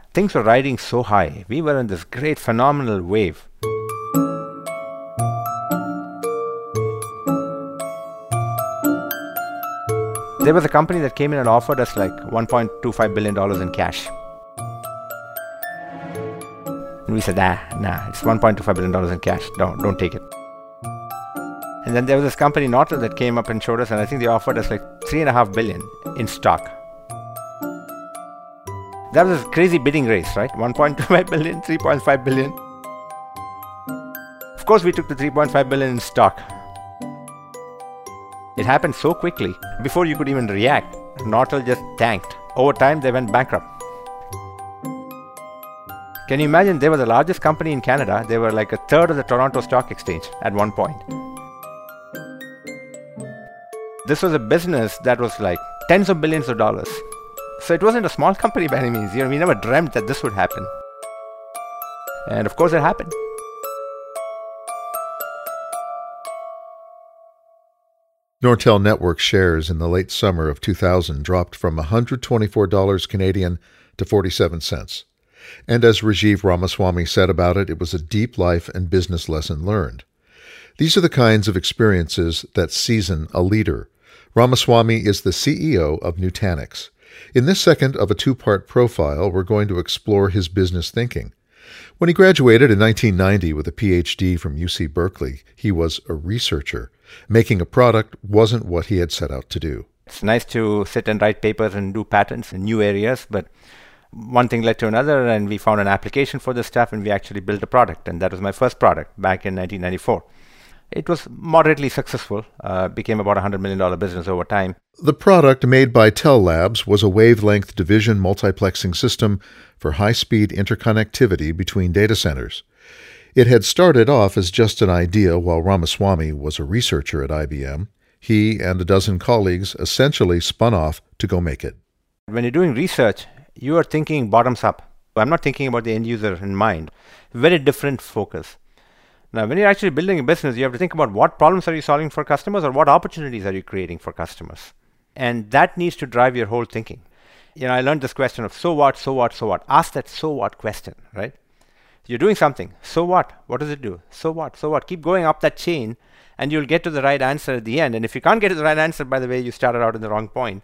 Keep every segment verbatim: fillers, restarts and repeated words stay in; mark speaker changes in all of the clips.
Speaker 1: things were riding so high. We were in this great, phenomenal wave. There was a company that came in and offered us like one point two five billion dollars in cash. And we said, nah, nah, it's one point two five billion dollars in cash. Don't, don't take it. And then there was this company, Nortel, that came up and showed us, and I think they offered us like three and a half billion in stock. That was a crazy bidding race, right? one point two five billion, three point five billion. Of course, we took the three point five billion in stock. It happened so quickly. Before you could even react, Nortel just tanked. Over time, they went bankrupt. Can you imagine? They were the largest company in Canada. They were like a third of the Toronto Stock Exchange at one point. This was a business that was like tens of billions of dollars. So it wasn't a small company by any means. You know, we never dreamt that this would happen. And of course, it happened.
Speaker 2: Nortel Networks shares in the late summer of two thousand dropped from one hundred twenty-four dollars Canadian to forty-seven cents. And as Rajiv Ramaswamy said about it, it was a deep life and business lesson learned. These are the kinds of experiences that season a leader. Ramaswamy is the C E O of Nutanix. In this second of a two-part profile, we're going to explore his business thinking. When he graduated in nineteen ninety with a P H D from U C Berkeley, he was a researcher. Making a product wasn't what he had set out to do.
Speaker 1: It's nice to sit and write papers and do patents in new areas, but one thing led to another, and we found an application for this stuff, and we actually built a product, and that was my first product back in nineteen ninety-four. It was moderately successful, uh, became about a one hundred million dollars business over time.
Speaker 2: The product made by Tel Labs was a wavelength division multiplexing system for high-speed interconnectivity between data centers. It had started off as just an idea while Ramaswamy was a researcher at I B M. He and a dozen colleagues essentially spun off to go make it.
Speaker 1: When you're doing research, you are thinking bottoms up. I'm not thinking about the end user in mind. Very different focus. Now, when you're actually building a business, you have to think about what problems are you solving for customers or what opportunities are you creating for customers. And that needs to drive your whole thinking. You know, I learned this question of so what, so what, so what. Ask that so what question, right? You're doing something. So what? What does it do? So what? So what? Keep going up that chain and you'll get to the right answer at the end. And if you can't get to the right answer, by the way, you started out in the wrong point.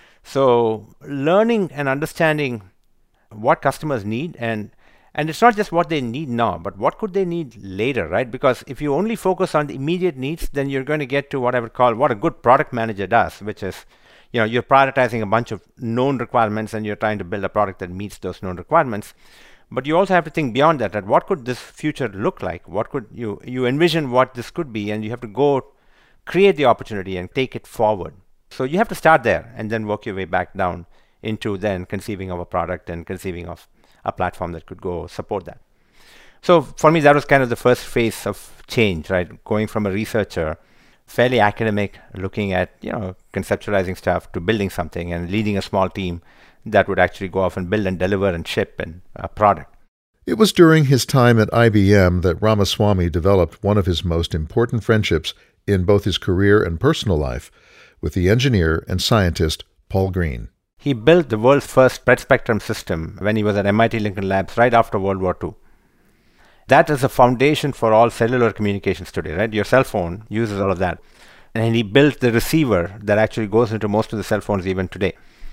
Speaker 1: So learning and understanding what customers need, and and it's not just what they need now, but what could they need later, right? Because if you only focus on the immediate needs, then you're going to get to what I would call what a good product manager does, which is, you know, you're prioritizing a bunch of known requirements and you're trying to build a product that meets those known requirements. But you also have to think beyond that, that what could this future look like? What could you, you envision what this could be, and you have to go create the opportunity and take it forward. So you have to start there and then work your way back down into then conceiving of a product and conceiving of a platform that could go support that. So for me, that was kind of the first phase of change, right? Going from a researcher, fairly academic, looking at, you know, conceptualizing stuff, to building something and leading a small team that would actually go off and build and deliver and ship and a product.
Speaker 2: It was during his time at I B M that Ramaswamy developed one of his most important friendships in both his career and personal life with the engineer and scientist Paul Green.
Speaker 1: He built the world's first spread spectrum system when he was at M I T Lincoln Labs right after World War Two. That is a foundation for all cellular communications today, right? Your cell phone uses all of that. And he built the receiver that actually goes into most of the cell phones even today.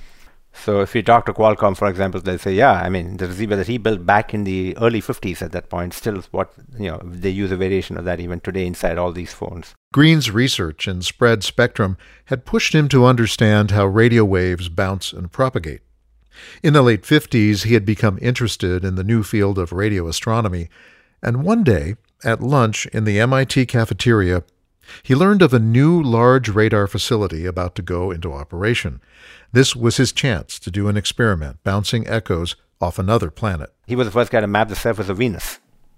Speaker 1: So if you talk to Qualcomm, for example, they'll say, yeah, I mean, the receiver that he built back in the early fifties at that point still is what, you know, they use a variation of that even today inside all these phones.
Speaker 2: Green's research in spread spectrum had pushed him to understand how radio waves bounce and propagate. In the late fifties, he had become interested in the new field of radio astronomy, and one day, at lunch in the M I T cafeteria, he learned of a new large radar facility about to go into operation. This was his chance to do an experiment, bouncing echoes off another planet.
Speaker 1: He was the first guy to map the surface of Venus.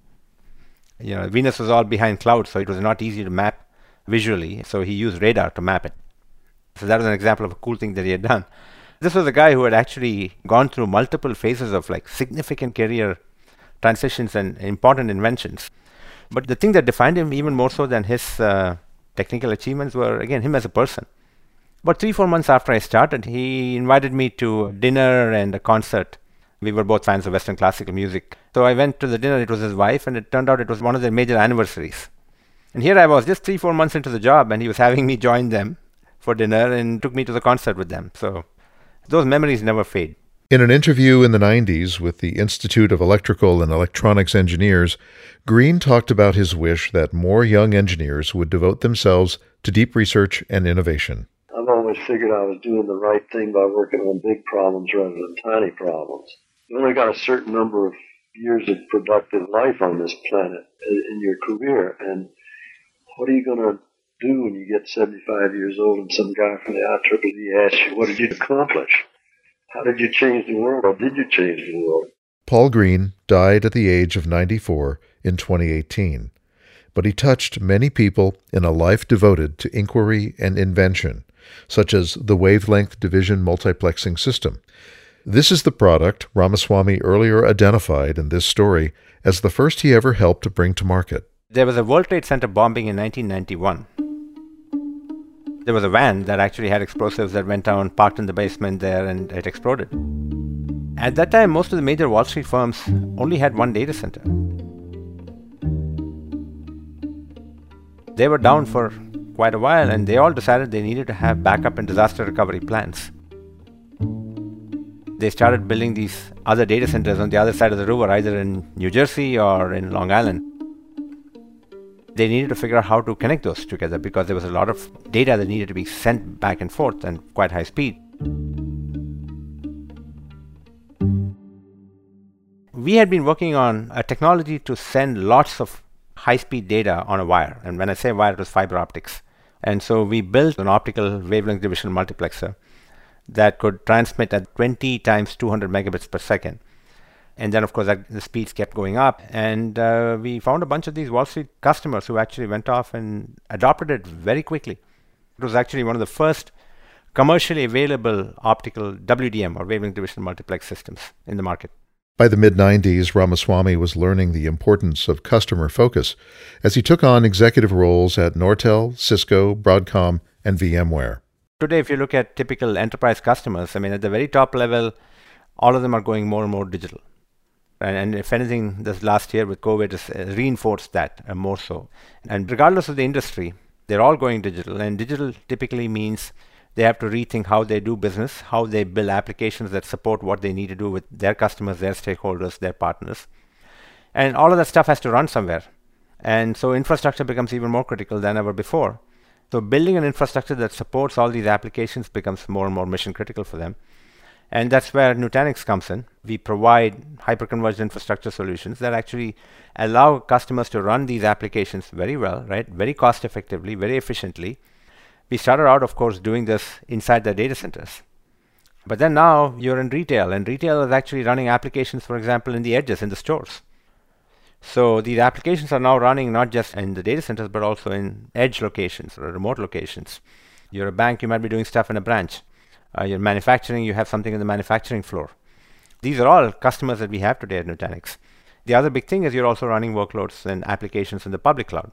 Speaker 1: You know, Venus was all behind clouds, so it was not easy to map visually, so he used radar to map it. So that was an example of a cool thing that he had done. This was a guy who had actually gone through multiple phases of like significant career transitions and important inventions. But the thing that defined him even more so than his uh, technical achievements were, again, him as a person. About three, four months after I started, he invited me to dinner and a concert We were both fans of Western classical music. So I went to the dinner. It was his wife, and it turned out it was one of their major anniversaries. And here I was, just three, four months into the job, and he was having me join them for dinner and took me to the concert with them. So those memories never fade.
Speaker 2: In an interview in the nineties with the Institute of Electrical and Electronics Engineers, Green talked about his wish that more young engineers would devote themselves to deep research and innovation.
Speaker 3: I've always figured I was doing the right thing by working on big problems rather than tiny problems. You only got a certain number of years of productive life on this planet in your career, and what are you going to do when you get seventy-five years old and some guy from the I triple E asks you, what did you accomplish? How did you change the world, or did you change the world?
Speaker 2: Paul Green died at the age of ninety-four in twenty eighteen, but he touched many people in a life devoted to inquiry and invention, such as the wavelength division multiplexing system. This is the product Ramaswamy earlier identified in this story as the first he ever helped to bring to market.
Speaker 1: There was a World Trade Center bombing in nineteen ninety-one. There was a van that actually had explosives that went down, parked in the basement there, and it exploded. At that time, most of the major Wall Street firms only had one data center. They were down for quite a while, and they all decided they needed to have backup and disaster recovery plans. They started building these other data centers on the other side of the river, either in New Jersey or in Long Island. They needed to figure out how to connect those together because there was a lot of data that needed to be sent back and forth and quite high speed. We had been working on a technology to send lots of high-speed data on a wire. And when I say wire, it was fiber optics. And so we built an optical wavelength division multiplexer that could transmit at twenty times two hundred megabits per second. And then, of course, that, the speeds kept going up. And uh, we found a bunch of these Wall Street customers who actually went off and adopted it very quickly. It was actually one of the first commercially available optical W D M, or wavelength division multiplex systems, in the market.
Speaker 2: By the mid nineties, Ramaswamy was learning the importance of customer focus as he took on executive roles at Nortel, Cisco, Broadcom, and VMware.
Speaker 1: Today, if you look at typical enterprise customers, I mean, at the very top level, all of them are going more and more digital. And, and if anything, this last year with COVID has uh, reinforced that uh, more so. And regardless of the industry, they're all going digital. And digital typically means they have to rethink how they do business, how they build applications that support what they need to do with their customers, their stakeholders, their partners. And all of that stuff has to run somewhere. And so infrastructure becomes even more critical than ever before. So building an infrastructure that supports all these applications becomes more and more mission critical for them. And that's where Nutanix comes in. We provide hyperconverged infrastructure solutions that actually allow customers to run these applications very well, right? Very cost effectively, very efficiently. We started out, of course, doing this inside their data centers. But then now you're in retail, and retail is actually running applications, for example, in the edges, in the stores. So these applications are now running not just in the data centers, but also in edge locations or remote locations. You're a bank, you might be doing stuff in a branch. Uh, you're manufacturing, you have something in the manufacturing floor. These are all customers that we have today at Nutanix. The other big thing is you're also running workloads and applications in the public cloud.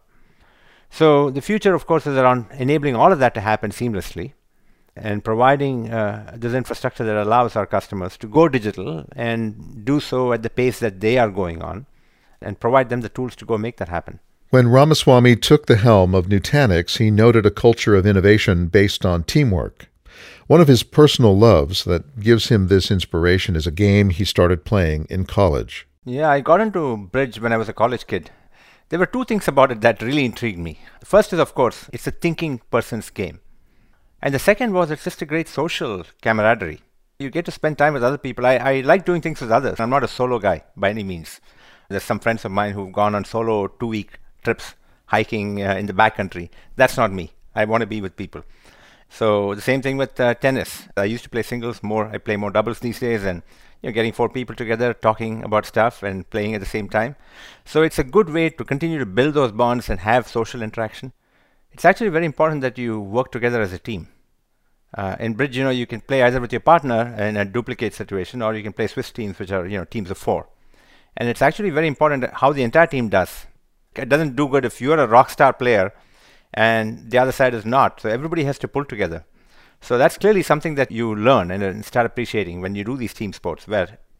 Speaker 1: So the future, of course, is around enabling all of that to happen seamlessly and providing uh, this infrastructure that allows our customers to go digital and do so at the pace that they are going on and provide them the tools to go make that happen.
Speaker 2: When Ramaswamy took the helm of Nutanix, he noted a culture of innovation based on teamwork. One of his personal loves that gives him this inspiration is a game he started playing in college.
Speaker 1: Yeah, I got into bridge when I was a college kid. There were two things about it that really intrigued me. The first is, of course, it's a thinking person's game. And the second was it's just a great social camaraderie. You get to spend time with other people. I, I like doing things with others. I'm not a solo guy by any means. There's some friends of mine who've gone on solo two-week trips hiking uh, in the backcountry. That's not me. I want to be with people. So the same thing with uh, tennis. I used to play singles more. I play more doubles these days, and you know, getting four people together, talking about stuff and playing at the same time. So it's a good way to continue to build those bonds and have social interaction. It's actually very important that you work together as a team. Uh, in bridge, you know, you can play either with your partner in a duplicate situation, or you can play Swiss teams, which are, you know, teams of four. And it's actually very important how the entire team does. It doesn't do good if you're a rock star player and the other side is not. So everybody has to pull together. So that's clearly something that you learn and start appreciating when you do these team sports, where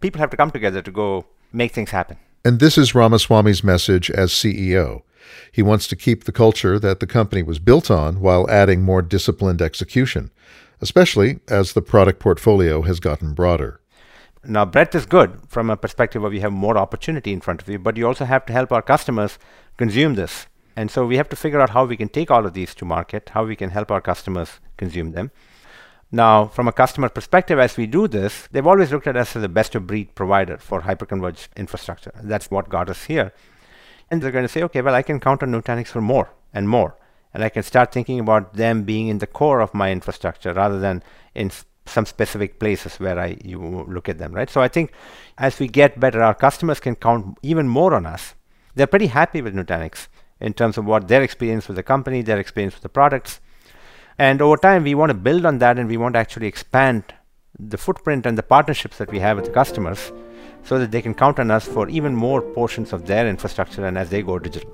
Speaker 1: people have to come together to go make things happen.
Speaker 2: And this is Ramaswamy's message as C E O. He wants to keep the culture that the company was built on while adding more disciplined execution, especially as the product portfolio has gotten broader.
Speaker 1: Now, breadth is good from a perspective of you have more opportunity in front of you, but you also have to help our customers consume this. And so we have to figure out how we can take all of these to market, how we can help our customers consume them. Now, from a customer perspective, as we do this, they've always looked at us as the best-of-breed provider for hyperconverged infrastructure. That's what got us here. And they're going to say, okay, well, I can count on Nutanix for more and more. And I can start thinking about them being in the core of my infrastructure rather than in s- some specific places where I you look at them, right? So I think as we get better, our customers can count even more on us. They're pretty happy with Nutanix in terms of what their experience with the company, their experience with the products. And over time, we want to build on that, and we want to actually expand the footprint and the partnerships that we have with the customers so that they can count on us for even more portions of their infrastructure and as they go digital.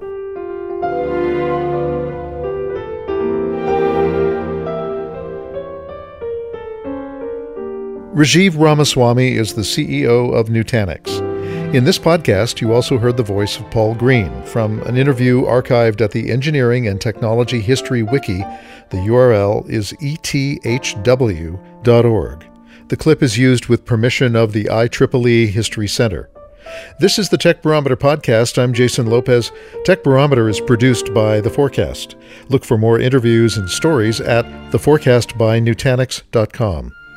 Speaker 2: Rajiv Ramaswamy is the C E O of Nutanix. In this podcast, you also heard the voice of Paul Green from an interview archived at the Engineering and Technology History Wiki. The U R L is e t h w dot org. The clip is used with permission of the I triple E History Center. This is the Tech Barometer podcast. I'm Jason Lopez. Tech Barometer is produced by The Forecast. Look for more interviews and stories at the forecast by nutanix dot com.